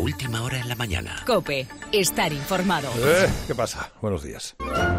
última hora en la mañana. COPE. Estar informado. ¿Qué pasa? Buenos días.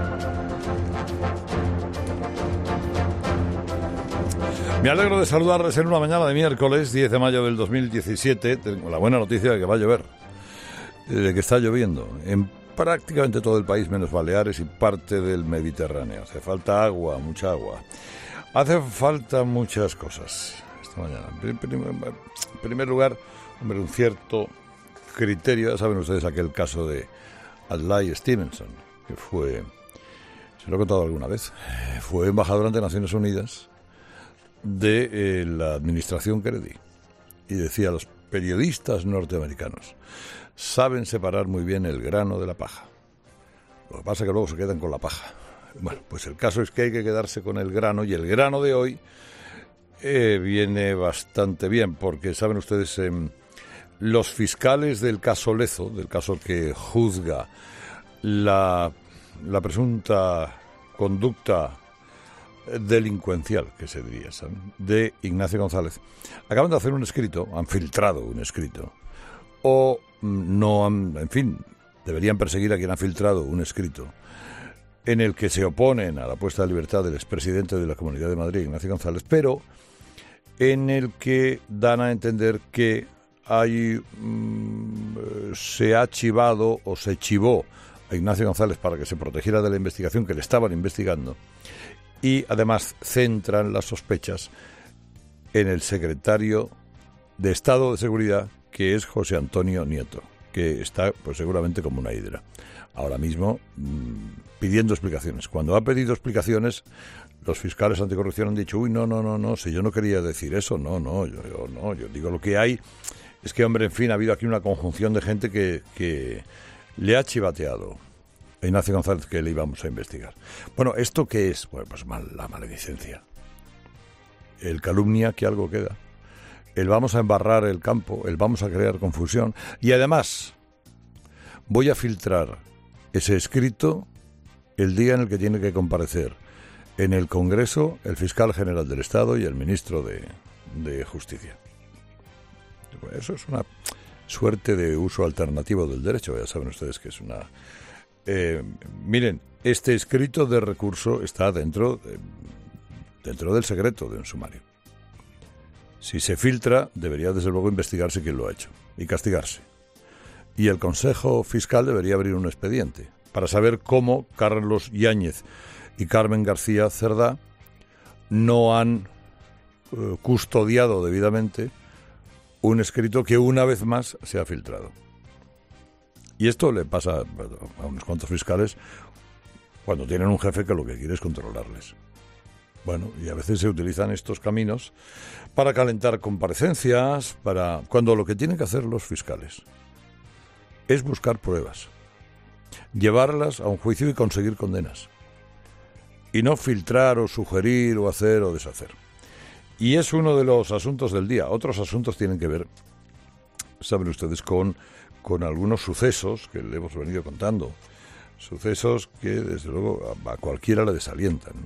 Me alegro de saludarles en una mañana de miércoles 10 de mayo del 2017. Tengo la buena noticia de que va a llover, de que está lloviendo en prácticamente todo el país, menos Baleares y parte del Mediterráneo. Hace falta agua, mucha agua. Hace falta muchas cosas esta mañana. En primer lugar, hombre, un cierto criterio. Ya saben ustedes aquel caso de Adlai Stevenson, que fue, se lo he contado alguna vez, fue embajador ante Naciones Unidas de la administración Kennedy. Y decía, los periodistas norteamericanos saben separar muy bien el grano de la paja. Lo que pasa es que luego se quedan con la paja. Bueno, pues el caso es que hay que quedarse con el grano, y el grano de hoy viene bastante bien, porque saben ustedes, los fiscales del caso Lezo, del caso que juzga la presunta conducta delincuencial, que se diría, ¿saben?, de Ignacio González, acaban de hacer un escrito, han filtrado un escrito, o no han, en fin, deberían perseguir a quien ha filtrado un escrito, en el que se oponen a la puesta de libertad del expresidente de la Comunidad de Madrid, Ignacio González, pero en el que dan a entender que se ha chivado o se chivó a Ignacio González para que se protegiera de la investigación que le estaban investigando, y además centran las sospechas en el secretario de Estado de Seguridad, que es José Antonio Nieto, que está pues seguramente como una hidra ahora mismo pidiendo explicaciones. Cuando ha pedido explicaciones, los fiscales anticorrupción han dicho, no, si yo no quería decir eso, yo digo lo que hay. Es que, hombre, en fin, ha habido aquí una conjunción de gente que le ha chivateado a Ignacio González, que le íbamos a investigar. Bueno, ¿esto qué es? Bueno, pues la maledicencia. El calumnia que algo queda. El vamos a embarrar el campo, el vamos a crear confusión. Y además, voy a filtrar ese escrito el día en el que tiene que comparecer en el Congreso el fiscal general del Estado y el ministro de Justicia. Eso es una suerte de uso alternativo del derecho. Ya saben ustedes que es una... miren, este escrito de recurso está dentro del secreto de un sumario. Si se filtra, debería desde luego investigarse quién lo ha hecho y castigarse. Y el Consejo Fiscal debería abrir un expediente para saber cómo Carlos Yáñez y Carmen García Cerdá no han custodiado debidamente un escrito que una vez más se ha filtrado. Y esto le pasa a unos cuantos fiscales cuando tienen un jefe que lo que quiere es controlarles. Bueno, y a veces se utilizan estos caminos para calentar comparecencias, cuando lo que tienen que hacer los fiscales es buscar pruebas, llevarlas a un juicio y conseguir condenas, y no filtrar o sugerir o hacer o deshacer. Y es uno de los asuntos del día. Otros asuntos tienen que ver, saben ustedes, con algunos sucesos que le hemos venido contando, sucesos que desde luego a cualquiera le desalientan.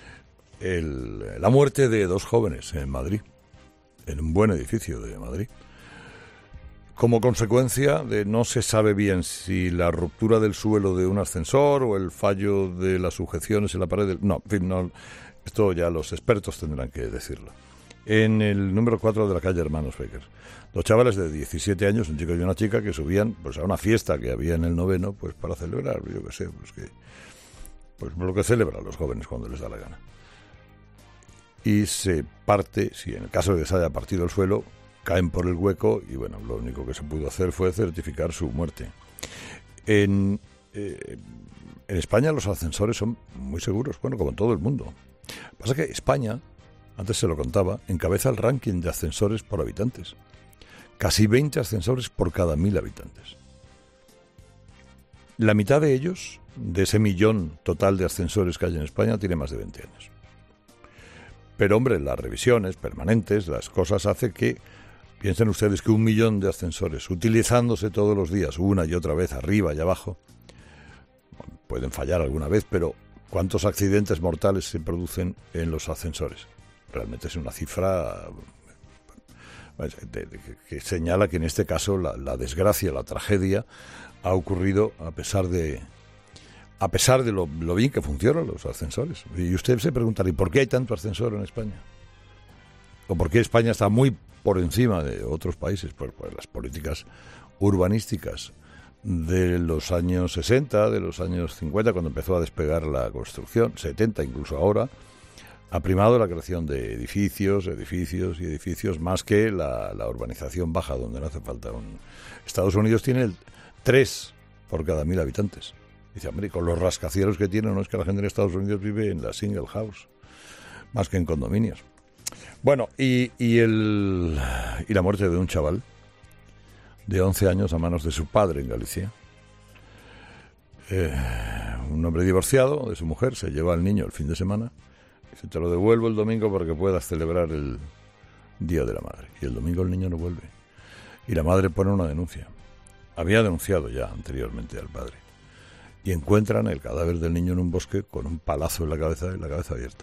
La muerte de 2 jóvenes en Madrid, en un buen edificio de Madrid, como consecuencia de no se sabe bien si la ruptura del suelo de un ascensor o el fallo de las sujeciones en la pared. No, en fin, no, esto ya los expertos tendrán que decirlo. En el número 4 de la calle Hermanos Becker, 2 chavales de 17 años, un chico y una chica, que subían pues a una fiesta que había en el 9º, pues para celebrar, yo qué sé, pues lo que celebran los jóvenes cuando les da la gana. Y se parte, si en el caso de que se haya partido el suelo, caen por el hueco y bueno, lo único que se pudo hacer fue certificar su muerte. En España los ascensores son muy seguros, bueno, como en todo el mundo. Pasa que España, antes se lo contaba, encabeza el ranking de ascensores por habitantes. Casi 20 ascensores por cada 1.000 habitantes. La mitad de ellos, de ese millón total de ascensores que hay en España, tiene más de 20 años. Pero, hombre, las revisiones permanentes, las cosas hacen que, piensen ustedes que 1 millón de ascensores, utilizándose todos los días, una y otra vez, arriba y abajo, pueden fallar alguna vez, pero ¿cuántos accidentes mortales se producen en los ascensores? Realmente es una cifra que señala que en este caso la desgracia, la tragedia, ha ocurrido a pesar de lo bien que funcionan los ascensores. Y usted se preguntará, ¿y por qué hay tanto ascensor en España? ¿O por qué España está muy por encima de otros países? Pues las políticas urbanísticas de los años 60, de los años 50, cuando empezó a despegar la construcción, 70 incluso ahora, ha primado la creación de edificios más que la urbanización baja, donde no hace falta un... Estados Unidos tiene el 3 por cada 1.000 habitantes. Dice, hombre, con los rascacielos que tiene, no es que la gente en Estados Unidos vive en la single house, más que en condominios. Bueno, y la muerte de un chaval de 11 años a manos de su padre en Galicia. Un hombre divorciado de su mujer se lleva al niño el fin de semana y dice, te lo devuelvo el domingo para que puedas celebrar el Día de la Madre. Y el domingo el niño no vuelve. Y la madre pone una denuncia. Había denunciado ya anteriormente al padre. Y encuentran el cadáver del niño en un bosque con un palazo en la cabeza y la cabeza abierta.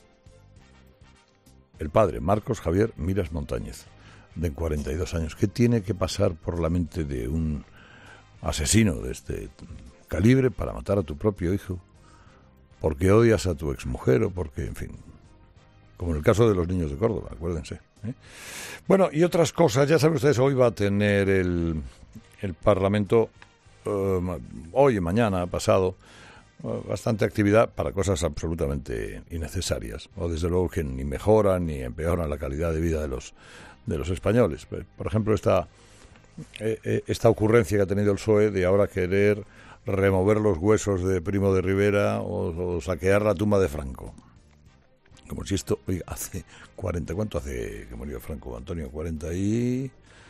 El padre, Marcos Javier Miras Montañez, de 42 años. ¿Qué tiene que pasar por la mente de un asesino de este calibre para matar a tu propio hijo? Porque odias a tu exmujer o porque, en fin, como en el caso de los niños de Córdoba, acuérdense. Bueno, y otras cosas, ya saben ustedes, hoy va a tener el Parlamento, hoy y mañana, pasado, bastante actividad para cosas absolutamente innecesarias, o desde luego que ni mejoran ni empeoran la calidad de vida de los españoles. Por ejemplo, esta ocurrencia que ha tenido el PSOE de ahora querer remover los huesos de Primo de Rivera o saquear la tumba de Franco. Como si esto, oiga, hace 40, ¿cuánto hace que murió Franco, Antonio? 42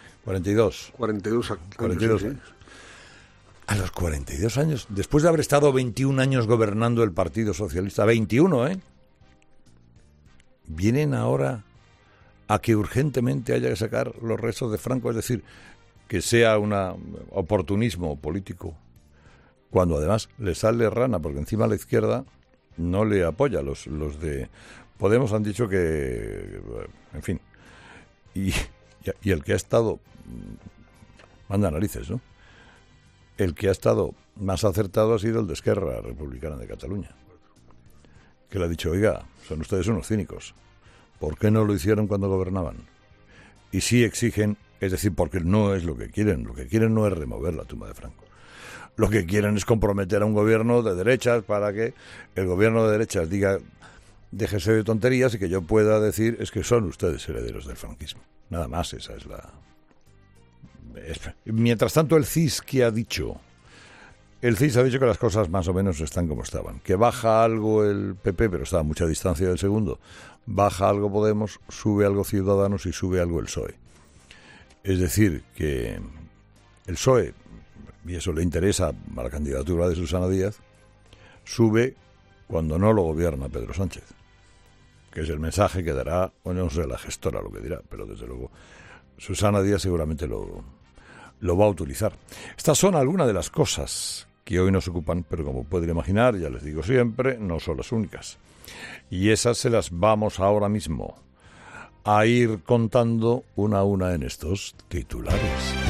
años. A los 42 años, después de haber estado 21 años gobernando el Partido Socialista, 21, vienen ahora a que urgentemente haya que sacar los restos de Franco, es decir, que sea un oportunismo político, cuando además le sale rana, porque encima a la izquierda no le apoya. Los de Podemos han dicho que, en fin, y el que ha estado, manda narices, ¿no? El que ha estado más acertado ha sido el de Esquerra Republicana de Cataluña, que le ha dicho, oiga, son ustedes unos cínicos, ¿por qué no lo hicieron cuando gobernaban? Y sí exigen, es decir, porque no es lo que quieren no es remover la tumba de Franco. Lo que quieren es comprometer a un gobierno de derechas para que el gobierno de derechas diga, déjese de tonterías y que yo pueda decir, es que son ustedes herederos del franquismo. Nada más, esa es la... Mientras tanto, el CIS, ¿qué ha dicho? El CIS ha dicho que las cosas más o menos están como estaban. Que baja algo el PP, pero está a mucha distancia del segundo. Baja algo Podemos, sube algo Ciudadanos y sube algo el PSOE. Es decir, que el PSOE, y eso le interesa a la candidatura de Susana Díaz, sube cuando no lo gobierna Pedro Sánchez. Que es el mensaje que dará, bueno, no sé la gestora lo que dirá, pero desde luego Susana Díaz seguramente lo va a utilizar. Estas son algunas de las cosas que hoy nos ocupan, pero como pueden imaginar, ya les digo siempre, no son las únicas. Y esas se las vamos ahora mismo a ir contando una a una en estos titulares.